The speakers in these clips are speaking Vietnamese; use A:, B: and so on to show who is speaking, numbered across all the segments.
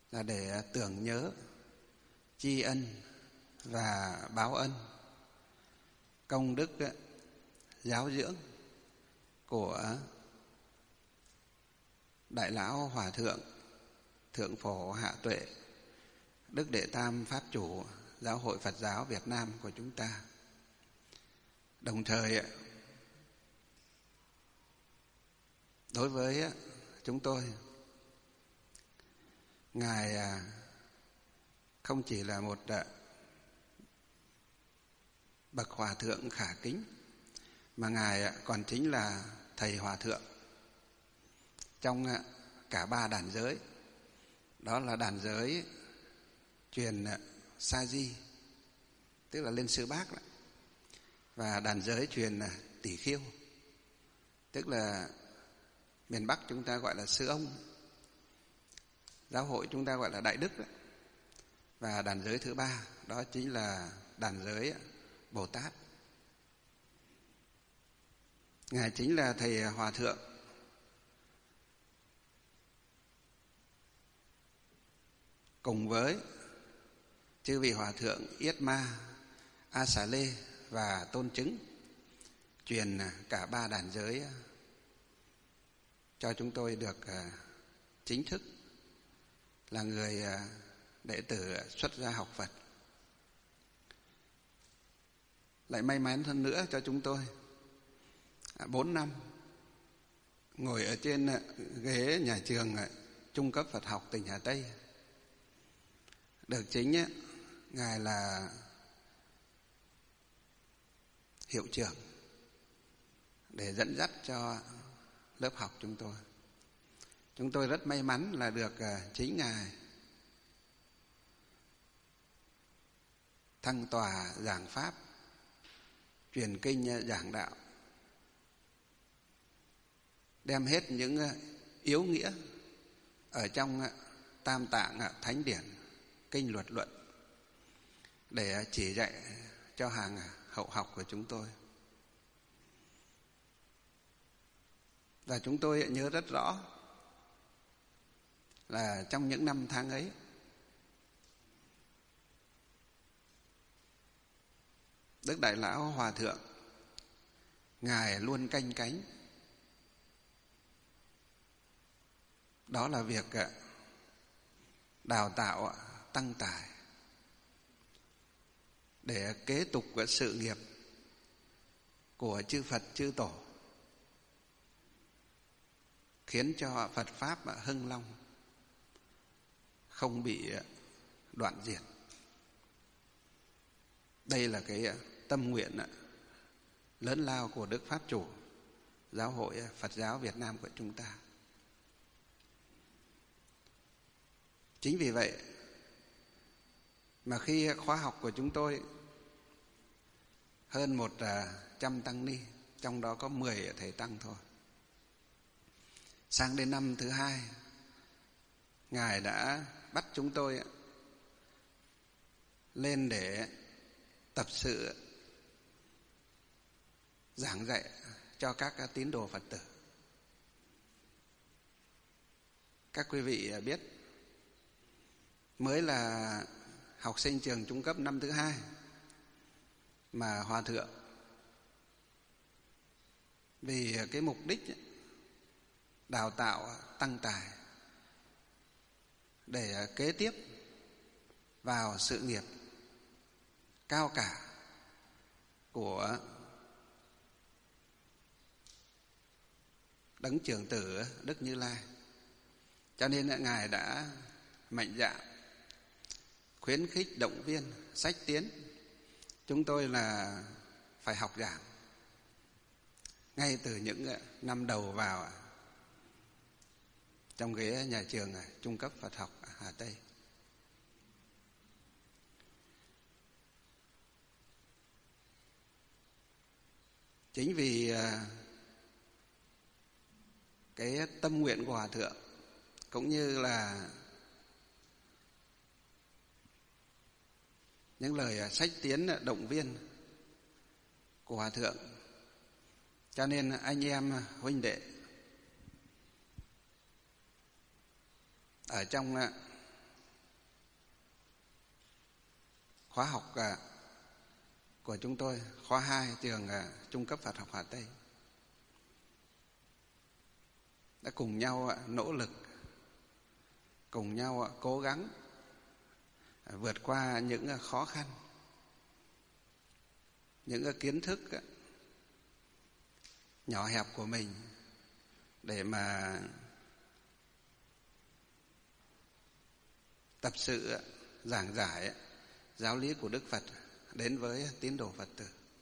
A: là để tưởng nhớ, tri ân và báo ân công đức giáo dưỡng của Đại Lão Hòa Thượng Thượng Phổ Hạ Tuệ, Đức Đệ Tam Pháp Chủ Giáo hội Phật giáo Việt Nam của chúng ta. Đồng thời đối với chúng tôi, Ngài không chỉ là một bậc hòa thượng khả kính, mà Ngài còn chính là thầy hòa thượng trong cả ba đàn giới. Đó là đàn giới truyền Sa Di, tức là Lên Sư Bác đó, và đàn giới truyền Tỷ Khiêu, tức là miền Bắc chúng ta gọi là Sư Ông, giáo hội chúng ta gọi là Đại Đức đó. Và đàn giới thứ ba đó chính là đàn giới Bồ Tát. Ngài chính là thầy hòa thượng cùng với chư vị hòa thượng Yết Ma, A Xà Lê và Tôn Chứng, truyền cả ba đàn giới cho chúng tôi được chính thức là người đệ tử xuất gia học Phật. Lại may mắn hơn nữa cho chúng tôi 4 năm ngồi ở trên ghế nhà trường trung cấp Phật học tỉnh Hà Tây. Được chính Ngài là hiệu trưởng để dẫn dắt cho lớp học chúng tôi. Chúng tôi rất may mắn là được chính Ngài thăng tòa giảng pháp, truyền kinh giảng đạo, đem hết những yếu nghĩa ở trong Tam Tạng Thánh Điển, kinh luật luận để chỉ dạy cho hàng hậu học của chúng tôi. Và chúng tôi nhớ rất rõ là trong những năm tháng ấy, Đức Đại Lão Hòa Thượng Ngài luôn canh cánh, đó là việc đào tạo tăng tài để kế tục sự nghiệp của chư Phật chư Tổ, khiến cho Phật Pháp hưng long, không bị đoạn diệt. Đây là cái tâm nguyện lớn lao của Đức Pháp Chủ Giáo hội Phật giáo Việt Nam của chúng ta. Chính vì vậy mà khi khóa học của chúng tôi hơn 100 tăng ni, trong đó có 10 thầy tăng thôi, sang đến năm thứ 2, Ngài đã bắt chúng tôi lên để tập sự giảng dạy cho các tín đồ Phật tử. Các quý vị biết, mới là học sinh trường trung cấp năm thứ 2 mà Hòa Thượng vì cái mục đích đào tạo tăng tài để kế tiếp vào sự nghiệp cao cả của Đấng Trưởng Tử Đức Như Lai, cho nên Ngài đã mạnh dạn khuyến khích động viên sách tiến chúng tôi là phải học giảng ngay từ những năm đầu vào trong ghế nhà trường trung cấp Phật học Hà Tây. Chính vì cái tâm nguyện của Hòa Thượng cũng như là những lời sách tiến động viên của Hòa Thượng, cho nên anh em huynh đệ ở trong khóa học của chúng tôi, khóa 2 trường trung cấp Phật học Hà Tây, đã cùng nhau nỗ lực, cùng nhau cố gắng vượt qua những khó khăn, những kiến thức nhỏ hẹp của mình để mà tập sự giảng giải giáo lý của Đức Phật đến với tín đồ Phật tử.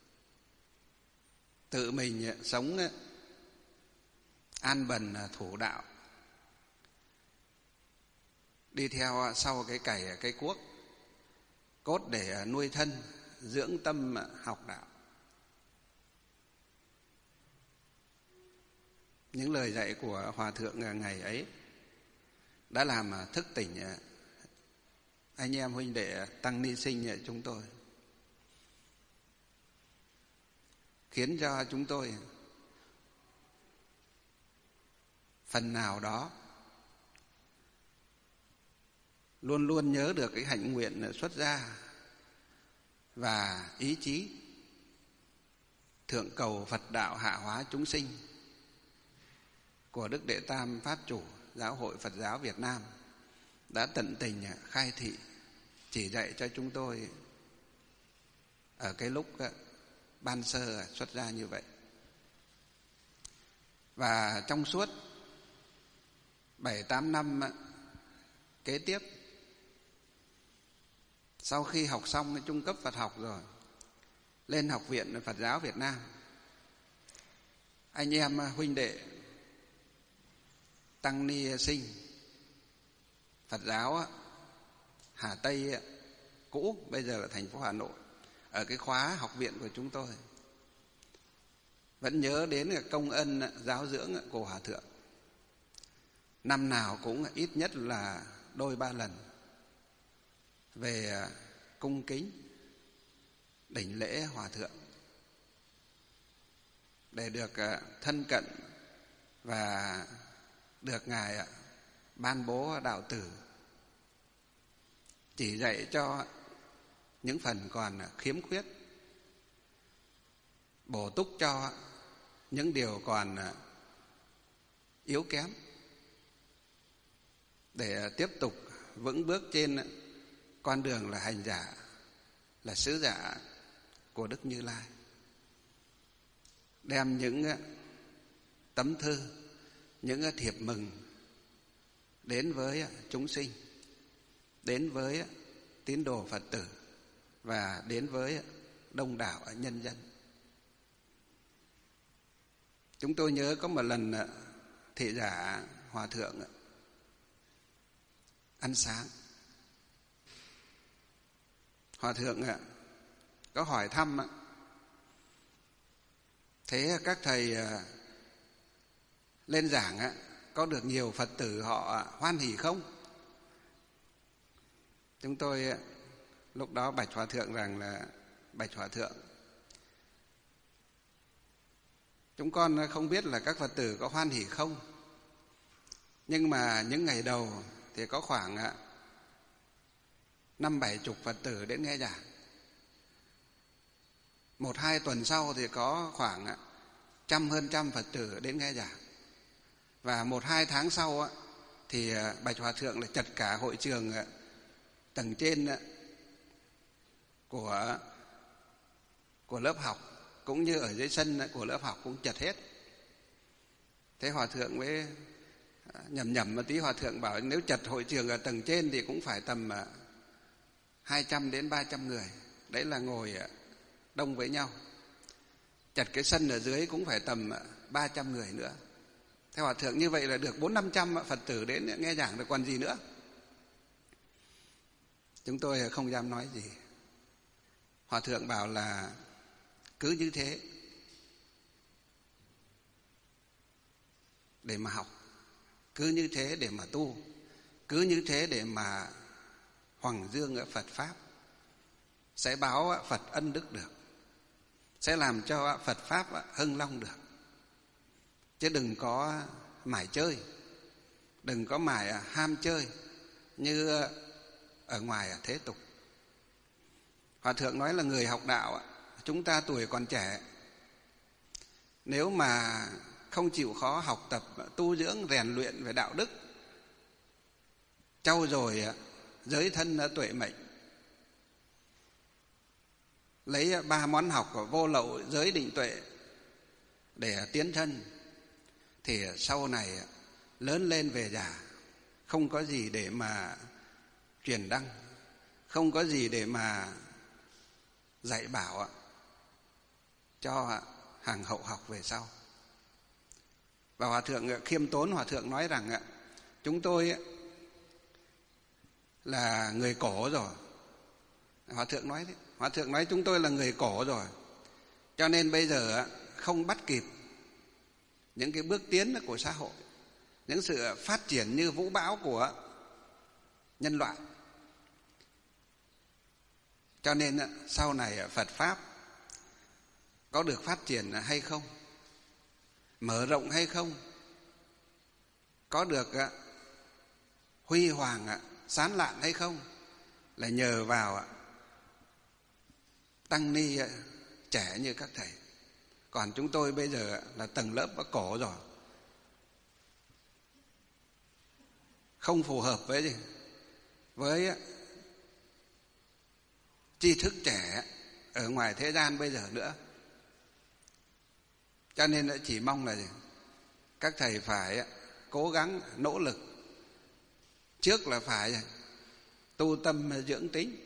A: Tự mình sống an bần thủ đạo, đi theo sau cái cày cái cuốc, cốt để nuôi thân, dưỡng tâm học đạo. Những lời dạy của Hòa Thượng ngày ấy đã làm thức tỉnh anh em huynh đệ tăng ni sinh chúng tôi, khiến cho chúng tôi phần nào đó luôn luôn nhớ được cái hạnh nguyện xuất gia và ý chí thượng cầu Phật đạo hạ hóa chúng sinh của Đức Đệ Tam Pháp Chủ Giáo hội Phật giáo Việt Nam đã tận tình khai thị, chỉ dạy cho chúng tôi ở cái lúc ban sơ xuất gia như vậy. Và trong suốt 7-8 năm kế tiếp, sau khi học xong trung cấp Phật học rồi, lên Học viện Phật giáo Việt Nam, anh em huynh đệ tăng ni sinh Phật giáo Hà Tây cũ, bây giờ là thành phố Hà Nội, ở cái khóa học viện của chúng tôi vẫn nhớ đến công ân giáo dưỡng của Hòa Thượng. Năm nào cũng ít nhất là đôi 3 lần về cung kính đảnh lễ Hòa Thượng để được thân cận và được Ngài ban bố đạo tử, chỉ dạy cho những phần còn khiếm khuyết, bổ túc cho những điều còn yếu kém, để tiếp tục vững bước trên con đường là hành giả, là sứ giả của Đức Như Lai. Đem những tấm thư, những thiệp mừng đến với chúng sinh, đến với tín đồ Phật tử và đến với đông đảo nhân dân. Chúng tôi nhớ có một lần thị giả Hòa Thượng ăn sáng, Hòa Thượng có hỏi thăm: thế các thầy lên giảng có được nhiều Phật tử họ hoan hỉ không? Chúng tôi lúc đó bạch Hòa Thượng rằng là: bạch Hòa Thượng, chúng con không biết là các Phật tử có hoan hỉ không, nhưng mà những ngày đầu thì có khoảng 50-70 Phật tử đến nghe giảng. 1-2 tuần sau thì có khoảng hơn trăm Phật tử đến nghe giảng. Và 1-2 tháng sau thì bạch Hòa Thượng là chật cả hội trường tầng trên của lớp học, cũng như ở dưới sân của lớp học cũng chật hết. Thế Hòa Thượng mới nhầm một tí, Hòa Thượng bảo nếu chật hội trường ở tầng trên thì cũng phải tầm 200 đến 300 người, đấy là ngồi đông với nhau. Chật cái sân ở dưới cũng phải tầm 300 người nữa. Thế Hòa Thượng như vậy là được 400-500 Phật tử đến nghe giảng được còn gì nữa. Chúng tôi không dám nói gì. Hòa Thượng bảo là cứ như thế để mà học, cứ như thế để mà tu, cứ như thế để mà hoằng dương ở Phật Pháp, sẽ báo Phật ân đức được, sẽ làm cho Phật Pháp hưng long được. Chứ đừng có mải chơi, đừng có mải ham chơi như ở ngoài thế tục. Hòa thượng nói là người học đạo, chúng ta tuổi còn trẻ, nếu mà không chịu khó học tập, tu dưỡng, rèn luyện về đạo đức, trau dồi giới thân tuệ mệnh, lấy 3 món học của vô lậu, giới, định, tuệ để tiến thân, thì sau này lớn lên về già không có gì để mà truyền đăng, không có gì để mà dạy bảo cho hàng hậu học về sau. Và Hòa thượng khiêm tốn, Hòa thượng nói rằng chúng tôi là người cổ rồi. Hòa thượng nói thế. Hòa thượng nói chúng tôi là người cổ rồi, cho nên bây giờ không bắt kịp những cái bước tiến của xã hội, những sự phát triển như vũ bão của nhân loại. Cho nên sau này Phật Pháp có được phát triển hay không, mở rộng hay không, có được huy hoàng sáng lạn hay không, là nhờ vào tăng ni trẻ như các thầy. Còn chúng tôi bây giờ là tầng lớp cổ rồi, không phù hợp với tri thức trẻ ở ngoài thế gian bây giờ nữa. Cho nên chỉ mong là các thầy phải cố gắng nỗ lực. Trước là phải tu tâm dưỡng tính,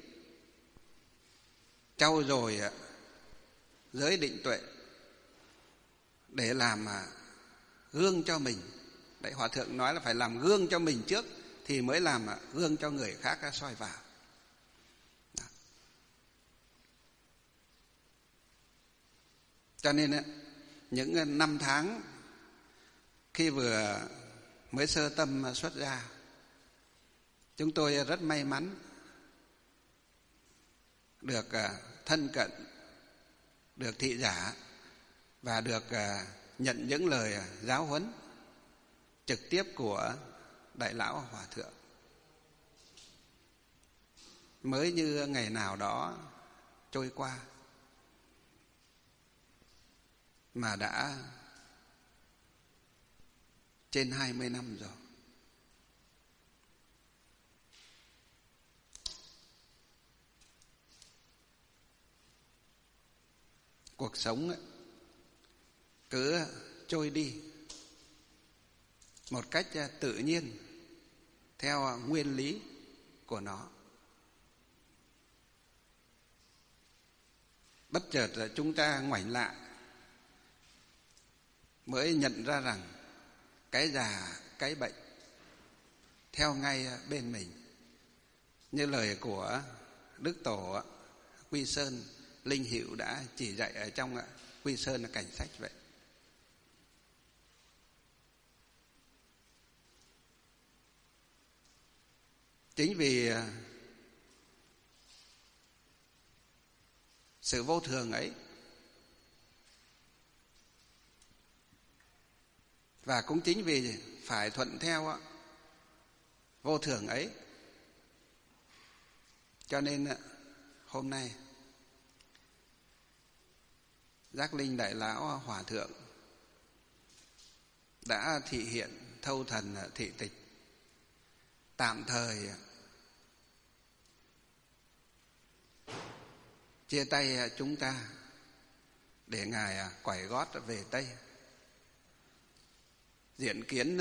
A: trau dồi giới định tuệ để làm gương cho mình. Đấy, Hòa thượng nói là phải làm gương cho mình trước thì mới làm gương cho người khác soi vào. Đó. Cho nên những năm tháng khi vừa mới sơ tâm xuất gia, chúng tôi rất may mắn được thân cận, được thị giả và được nhận những lời giáo huấn trực tiếp của Đại Lão Hòa Thượng. Mới như ngày nào đó trôi qua mà đã trên 20 năm rồi. Cuộc sống cứ trôi đi một cách tự nhiên theo nguyên lý của nó. Bất chợt chúng ta ngoảnh lại mới nhận ra rằng cái già, cái bệnh theo ngay bên mình. Như lời của Đức Tổ Quy Sơn Linh Hiệu đã chỉ dạy ở trong Quy Sơn Cảnh Sách vậy. Chính vì sự vô thường ấy, và cũng chính vì phải thuận theo vô thường ấy, cho nên hôm nay Giác Linh Đại Lão Hòa Thượng đã thị hiện thâu thần thị tịch, tạm thời chia tay chúng ta để Ngài quải gót về Tây, diện kiến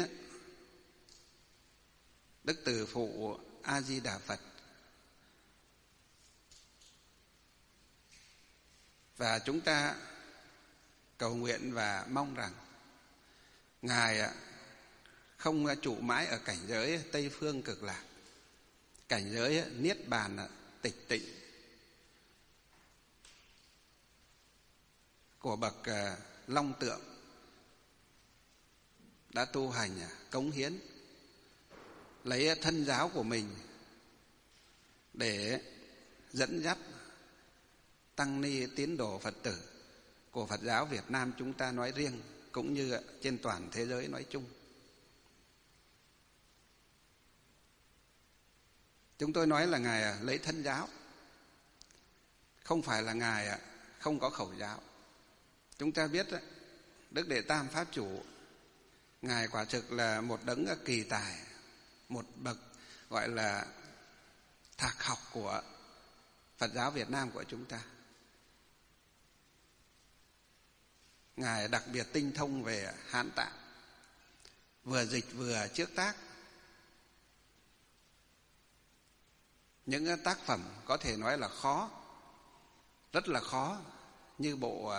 A: Đức Từ Phụ A Di Đà Phật. Và chúng ta cầu nguyện và mong rằng Ngài không trụ mãi ở cảnh giới Tây Phương Cực Lạc, cảnh giới Niết Bàn tịch tịnh của bậc Long Tượng đã tu hành cống hiến, lấy thân giáo của mình để dẫn dắt tăng ni tín đồ Phật tử của Phật giáo Việt Nam chúng ta nói riêng, cũng như trên toàn thế giới nói chung. Chúng tôi nói là Ngài lấy thân giáo không phải là Ngài không có khẩu giáo. Chúng ta biết Đức Đệ Tam Pháp Chủ, Ngài quả thực là một đấng kỳ tài, một bậc gọi là thạc học của Phật giáo Việt Nam của chúng ta. Ngài đặc biệt tinh thông về Hán Tạng, vừa dịch vừa chiết tác. Những tác phẩm có thể nói là khó, rất là khó, như bộ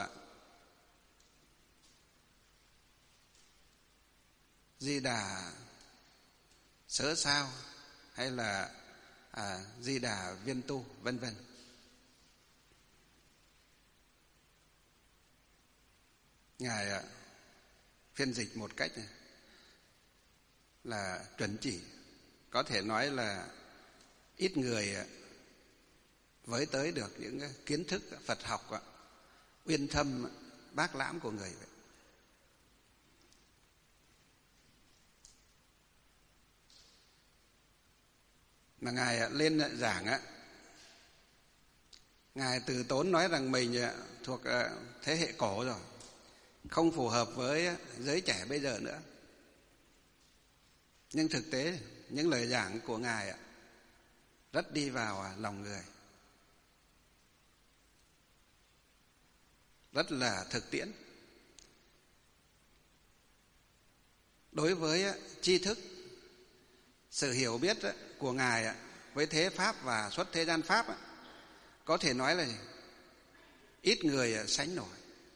A: Di Đà Sớ Sao hay là Di Đà Viên Tu, vân vân. Ngài phiên dịch một cách là chuẩn chỉ, có thể nói là ít người với tới được những kiến thức Phật học uyên thâm bác lãm của người vậy. Mà Ngài lên giảng Ngài từ tốn nói rằng mình thuộc thế hệ cổ rồi, không phù hợp với giới trẻ bây giờ nữa. Nhưng thực tế những lời giảng của Ngài rất đi vào lòng người, rất là thực tiễn. Đối với tri thức, sự hiểu biết của Ngài với thế Pháp và xuất thế gian Pháp có thể nói là ít người sánh nổi.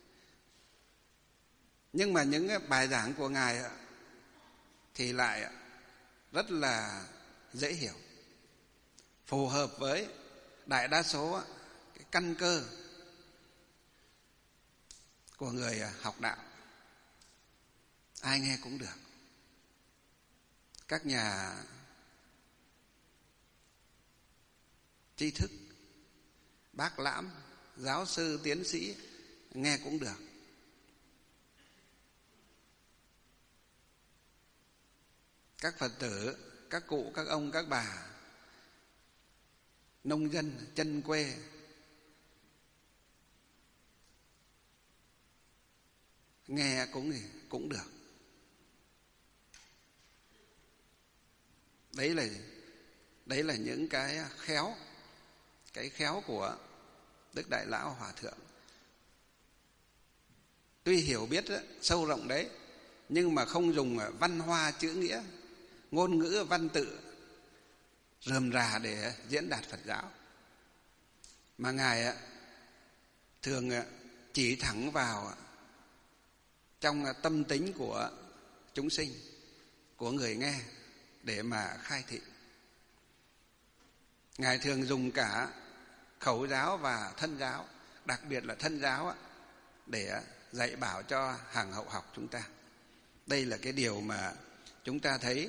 A: Nhưng mà những bài giảng của Ngài thì lại rất là dễ hiểu, phù hợp với đại đa số cái căn cơ của người học đạo. Ai nghe cũng được. Các nhà tri thức, bác lãm, giáo sư, tiến sĩ nghe cũng được. Các Phật tử, các cụ, các ông, các bà, nông dân, chân quê nghe cũng được. Đấy là những cái khéo của Đức Đại Lão Hòa Thượng. Tuy hiểu biết sâu rộng đấy, nhưng mà không dùng văn hoa chữ nghĩa, ngôn ngữ văn tự rườm rà để diễn đạt Phật giáo. Mà Ngài thường chỉ thẳng vào trong tâm tính của chúng sinh, của người nghe để mà khai thị. Ngài thường dùng cả khẩu giáo và thân giáo, đặc biệt là thân giáo để dạy bảo cho hàng hậu học chúng ta. Đây là cái điều mà chúng ta thấy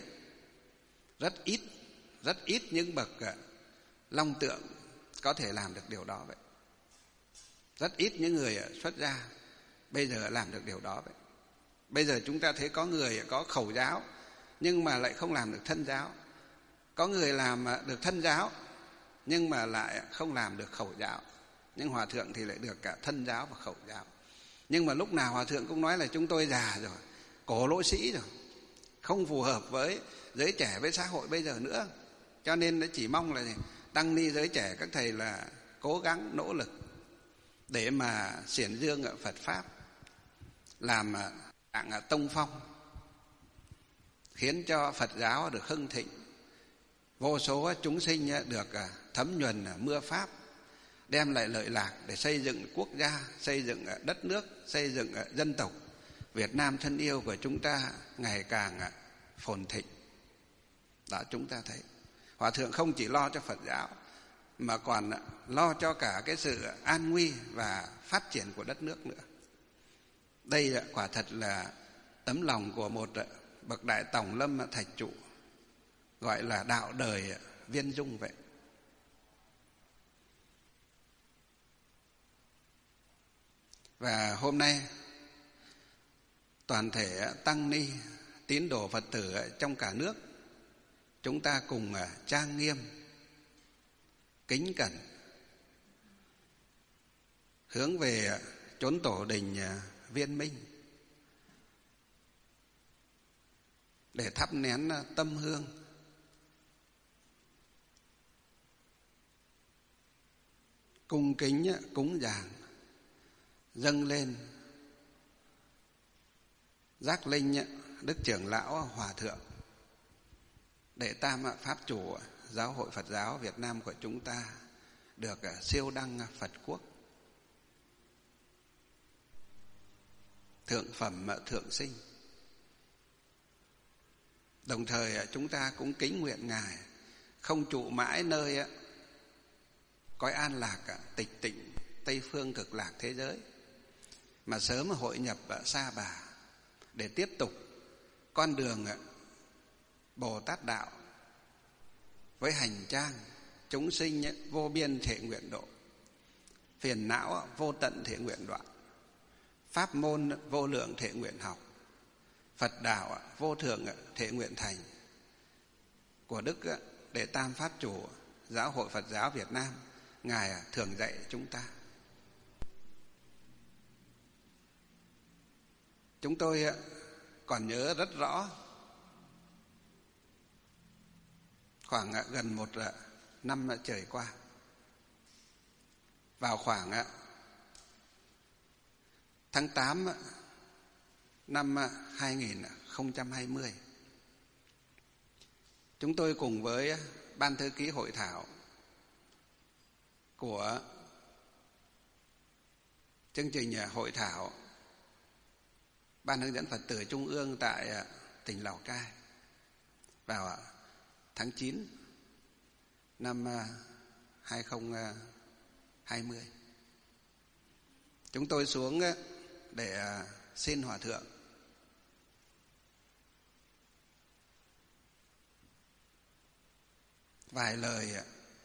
A: rất ít những bậc long tượng có thể làm được điều đó vậy. Rất ít những người xuất gia bây giờ làm được điều đó vậy. Bây giờ chúng ta thấy có người có khẩu giáo nhưng mà lại không làm được thân giáo. Có người làm được thân giáo nhưng mà lại không làm được khẩu giáo. Nhưng Hòa Thượng thì lại được cả thân giáo và khẩu giáo. Nhưng mà lúc nào Hòa Thượng cũng nói là chúng tôi già rồi, cổ lỗ sĩ rồi, không phù hợp với giới trẻ, với xã hội bây giờ nữa. Cho nên nó chỉ mong là tăng ni giới trẻ các thầy là cố gắng nỗ lực để mà xiển dương ở Phật Pháp, làm đặng tông phong, khiến cho Phật giáo được hưng thịnh, vô số chúng sinh được thấm nhuần mưa Pháp, đem lại lợi lạc để xây dựng quốc gia, xây dựng đất nước, xây dựng dân tộc Việt Nam thân yêu của chúng ta ngày càng phồn thịnh. Đó, chúng ta thấy Hòa Thượng không chỉ lo cho Phật giáo mà còn lo cho cả cái sự an nguy và phát triển của đất nước nữa. Đây quả thật là tấm lòng của một bậc đại tổng lâm thạch trụ, gọi là đạo đời viên dung vậy. Và hôm nay toàn thể tăng ni, tín đồ Phật tử trong cả nước, chúng ta cùng trang nghiêm, kính cẩn hướng về chốn tổ đình Viên Minh để thắp nén tâm hương, cung kính cúng dường dâng lên giác linh Đức Trưởng Lão Hòa Thượng Đệ Tam Pháp Chủ Giáo hội Phật giáo Việt Nam của chúng ta được siêu đăng Phật quốc, thượng phẩm thượng sinh. Đồng thời chúng ta cũng kính nguyện Ngài không trụ mãi nơi cõi an lạc tịch tịnh Tây phương cực lạc thế giới, mà sớm hội nhập Sa Bà để tiếp tục con đường Bồ Tát đạo với hành trang chúng sinh vô biên thể nguyện độ, phiền não vô tận thể nguyện đoạn, pháp môn vô lượng thể nguyện học, Phật đạo vô thượng thể nguyện thành của Đức Đệ Tam Pháp Chủ Giáo hội Phật giáo Việt Nam Ngài thường dạy chúng ta. Chúng tôi còn nhớ rất rõ, khoảng gần một năm trời qua, vào khoảng tháng 8 năm 2020, chúng tôi cùng với Ban Thư ký Hội thảo của chương trình hội thảo Ban hướng dẫn Phật tử Trung ương tại tỉnh Lào Cai vào tháng 9 năm 2020. Chúng tôi xuống để xin Hòa Thượng vài lời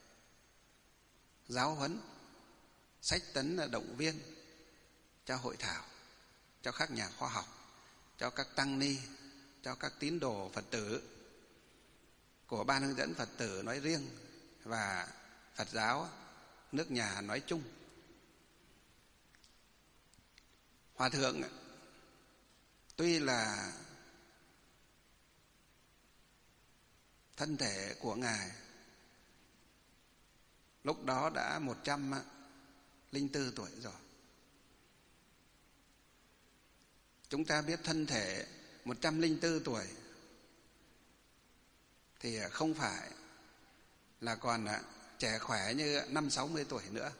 A: giáo huấn, sách tấn động viên cho hội thảo, cho các nhà khoa học, cho các tăng ni, cho các tín đồ Phật tử của Ban hướng dẫn Phật tử nói riêng và Phật giáo nước nhà nói chung. Hòa Thượng tuy là thân thể của Ngài lúc đó đã 104 tuổi rồi. Chúng ta biết thân thể 104 tuổi thì không phải là còn trẻ khỏe như 50-60 tuổi nữa.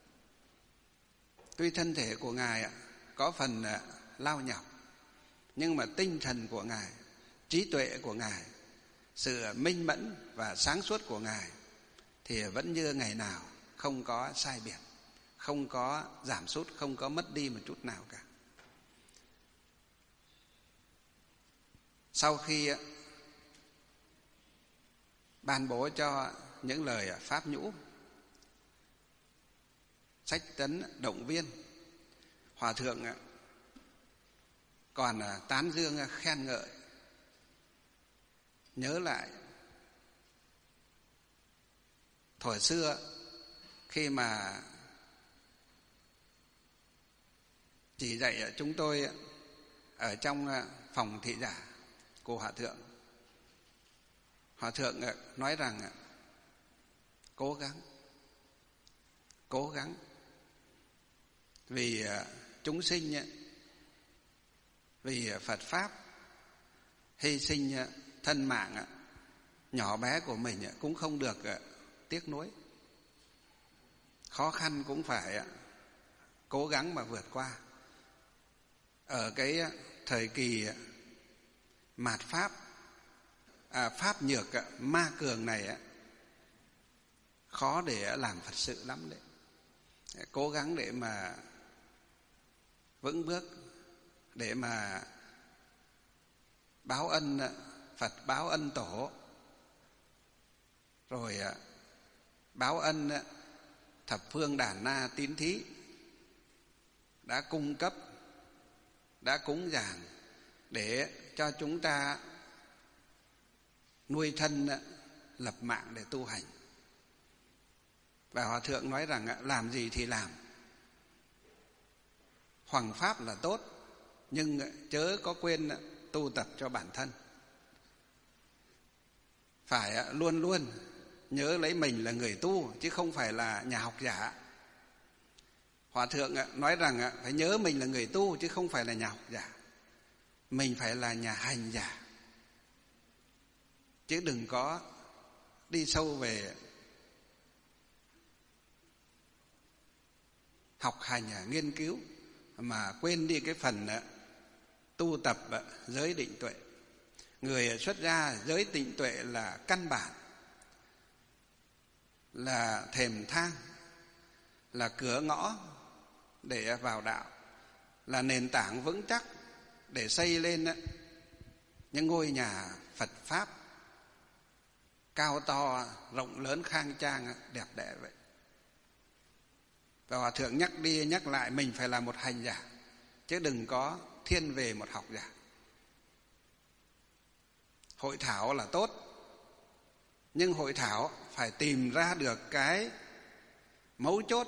A: Tuy thân thể của Ngài có phần lao nhọc, nhưng mà tinh thần của Ngài, trí tuệ của Ngài, sự minh mẫn và sáng suốt của Ngài thì vẫn như ngày nào, không có sai biệt, không có giảm sút, không có mất đi một chút nào cả. Sau khi ban bố cho những lời pháp nhũ, sách tấn động viên, Hòa Thượng còn tán dương khen ngợi, nhớ lại thuở xưa khi mà chỉ dạy chúng tôi ở trong phòng thị giả của Hòa Thượng. Hòa Thượng nói rằng cố gắng vì chúng sinh, vì Phật Pháp, hy sinh thân mạng nhỏ bé của mình cũng không được tiếc nuối. Khó khăn cũng phải cố gắng mà vượt qua. Ở cái thời kỳ mạt Pháp, Pháp nhược ma cường này, khó để làm Phật sự lắm đấy. Cố gắng để mà vững bước, để mà báo ân Phật, báo ân Tổ, rồi báo ân thập phương đản na tín thí đã cung cấp, đã cúng dường để cho chúng ta nuôi thân, lập mạng để tu hành. Và Hòa Thượng nói rằng làm gì thì làm, hoằng pháp là tốt, nhưng chớ có quên tu tập cho bản thân. Phải luôn luôn nhớ lấy mình là người tu, chứ không phải là nhà học giả. Hòa thượng nói rằng phải nhớ mình là người tu, chứ không phải là nhà học giả. Mình phải là nhà hành giả, chứ đừng có đi sâu về học hành nghiên cứu mà quên đi cái phần tu tập giới định tuệ. Người xuất gia giới định tuệ là căn bản, là thềm thang, là cửa ngõ để vào đạo, là nền tảng vững chắc để xây lên những ngôi nhà Phật Pháp cao to, rộng lớn, khang trang, đẹp đẽ vậy. Và Hòa thượng nhắc đi nhắc lại mình phải là một hành giả, chứ đừng có thiên về một học giả. Hội thảo là tốt, nhưng hội thảo phải tìm ra được cái mấu chốt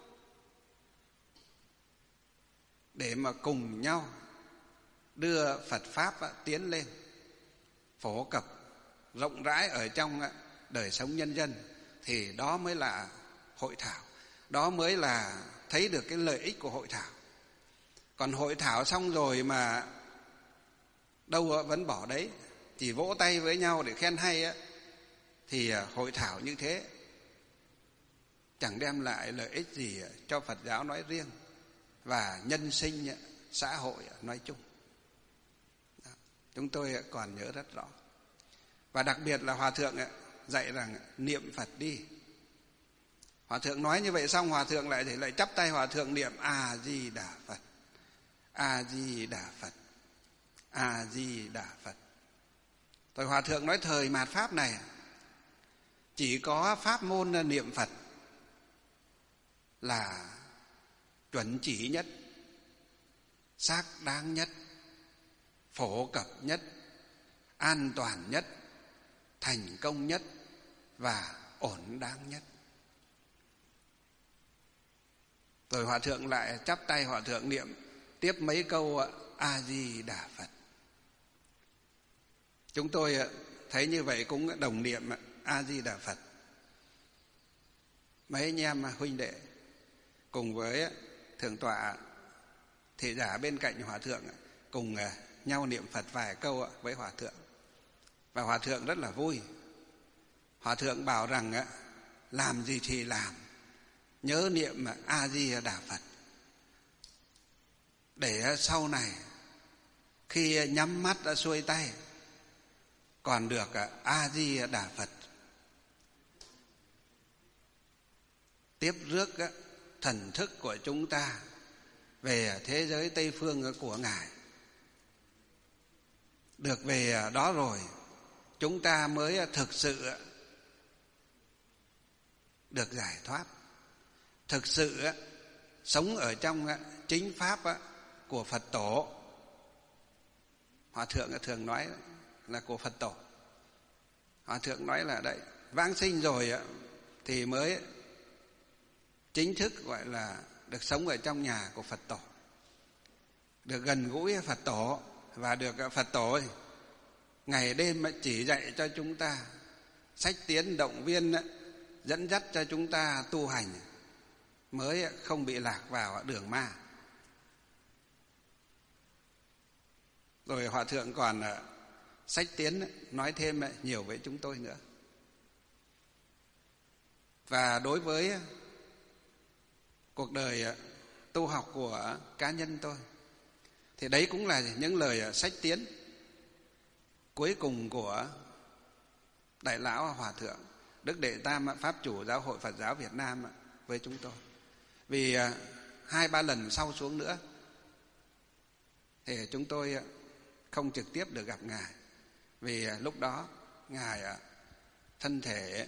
A: để mà cùng nhau đưa Phật Pháp tiến lên, phổ cập rộng rãi ở trong đời sống nhân dân, thì đó mới là hội thảo. Đó mới là thấy được cái lợi ích của hội thảo. Còn hội thảo xong rồi mà đâu vẫn bỏ đấy, chỉ vỗ tay với nhau để khen hay thì hội thảo như thế chẳng đem lại lợi ích gì cho Phật giáo nói riêng và nhân sinh xã hội nói chung. Đó, chúng tôi còn nhớ rất rõ. Và đặc biệt là Hòa thượng dạy rằng niệm Phật đi. Hòa thượng nói như vậy xong, Hòa thượng lại chắp tay, Hòa thượng niệm A Di Đà Phật, A Di Đà Phật, A Di Đà Phật. Rồi Hòa thượng nói thời mạt Pháp này chỉ có pháp môn niệm Phật là chuẩn chỉ nhất, xác đáng nhất, phổ cập nhất, an toàn nhất, thành công nhất và ổn đáng nhất. Rồi Hòa thượng lại chắp tay, Hòa thượng niệm tiếp mấy câu A Di Đà Phật. Chúng tôi thấy như vậy cũng đồng niệm A Di Đà Phật. Mấy anh em huynh đệ cùng với thượng tọa thị giả bên cạnh Hòa thượng cùng nhau niệm Phật vài câu với Hòa thượng. Và Hòa thượng rất là vui. Hòa thượng bảo rằng làm gì thì làm, nhớ niệm A Di Đà Phật, để sau này khi nhắm mắt xuôi tay còn được A Di Đà Phật tiếp rước thần thức của chúng ta về thế giới Tây phương của Ngài. Được về đó rồi, chúng ta mới thực sự được giải thoát, thực sự sống ở trong chính pháp của Phật tổ. Hòa thượng thường nói là của Phật tổ. Hòa thượng nói là đấy, vãng sinh rồi thì mới chính thức gọi là được sống ở trong nhà của Phật tổ, được gần gũi Phật tổ, và được Phật tổ ngày đêm chỉ dạy cho chúng ta, sách tiến động viên, dẫn dắt cho chúng ta tu hành, mới không bị lạc vào đường ma. Rồi Hòa thượng còn sách tiến nói thêm nhiều với chúng tôi nữa. Và đối với cuộc đời tu học của cá nhân tôi thì đấy cũng là những lời sách tiến cuối cùng của Đại lão Hòa thượng Đức Đệ Tam Pháp chủ Giáo hội Phật giáo Việt Nam với chúng tôi. Vì 2-3 lần sau xuống nữa thì chúng tôi không trực tiếp được gặp Ngài, vì lúc đó Ngài thân thể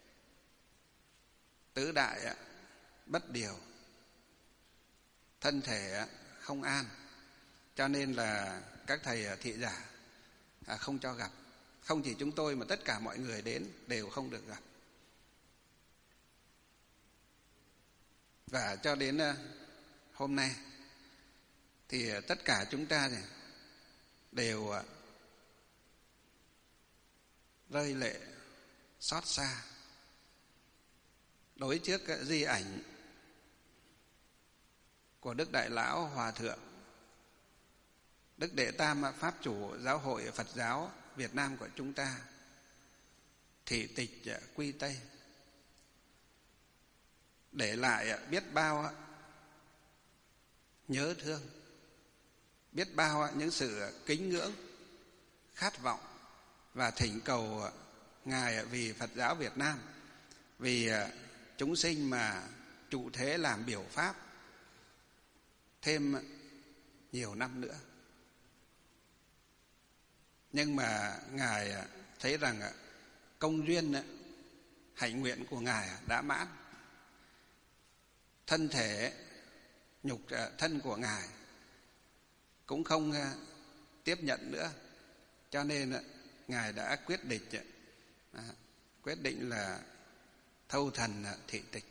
A: tứ đại bất điều, thân thể không an, cho nên là các thầy thị giả không cho gặp. Không chỉ chúng tôi mà tất cả mọi người đến đều không được gặp. Và cho đến hôm nay thì tất cả chúng ta đều rơi lệ xót xa đối trước cái di ảnh của Đức Đại Lão Hòa Thượng, Đức Đệ Tam Pháp Chủ Giáo hội Phật giáo Việt Nam của chúng ta, thị tịch quy Tây, để lại biết bao nhớ thương, biết bao những sự kính ngưỡng, khát vọng và thỉnh cầu Ngài vì Phật giáo Việt Nam, vì chúng sinh mà trụ thế làm biểu pháp thêm nhiều năm nữa. Nhưng mà Ngài thấy rằng công duyên hạnh nguyện của Ngài đã mãn, thân thể nhục thân của Ngài cũng không tiếp nhận nữa, cho nên Ngài đã quyết định là thâu thần thị tịch.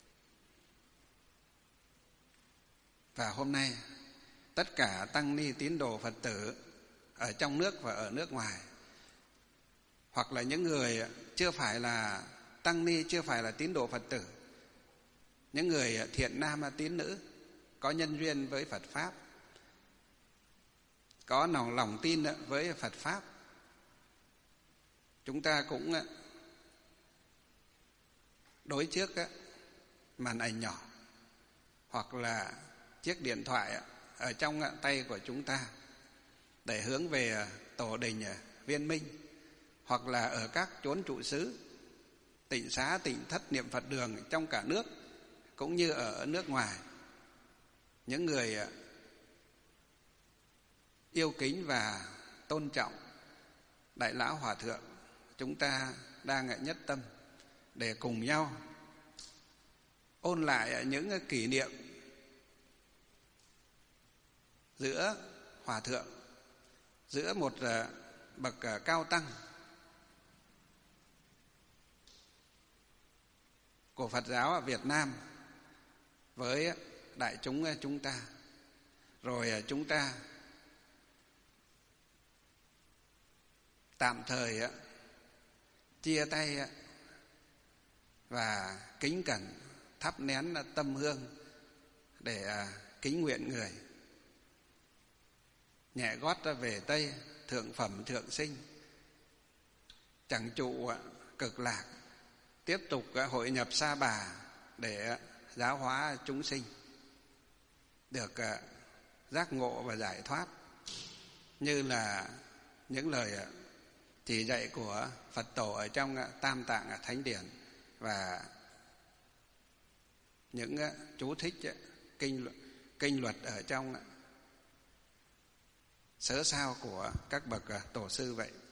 A: Và hôm nay tất cả tăng ni tín đồ Phật tử ở trong nước và ở nước ngoài, hoặc là những người chưa phải là tăng ni, chưa phải là tín đồ Phật tử, những người thiện nam tín nữ có nhân duyên với Phật pháp, có lòng tin với Phật pháp, chúng ta cũng đối trước màn ảnh nhỏ hoặc là chiếc điện thoại ở trong tay của chúng ta để hướng về tổ đình Viên Minh, hoặc là ở các chốn trụ xứ, tịnh xá, tịnh thất, niệm Phật đường trong cả nước cũng như ở nước ngoài, những người yêu kính và tôn trọng Đại Lão Hòa Thượng, chúng ta đang nhất tâm để cùng nhau ôn lại những kỷ niệm giữa Hòa Thượng, giữa một bậc cao tăng của Phật giáo ở Việt Nam với đại chúng ta. Rồi chúng ta tạm thời chia tay và kính cẩn thắp nén tâm hương để kính nguyện người nhẹ gót về Tây, thượng phẩm thượng sinh, chẳng trụ cực lạc, tiếp tục hội nhập Sa Bà để giáo hóa chúng sinh được giác ngộ và giải thoát, như là những lời chỉ dạy của Phật tổ ở trong Tam Tạng Thánh Điển và những chú thích kinh luật ở trong sớ sao của các bậc tổ sư vậy.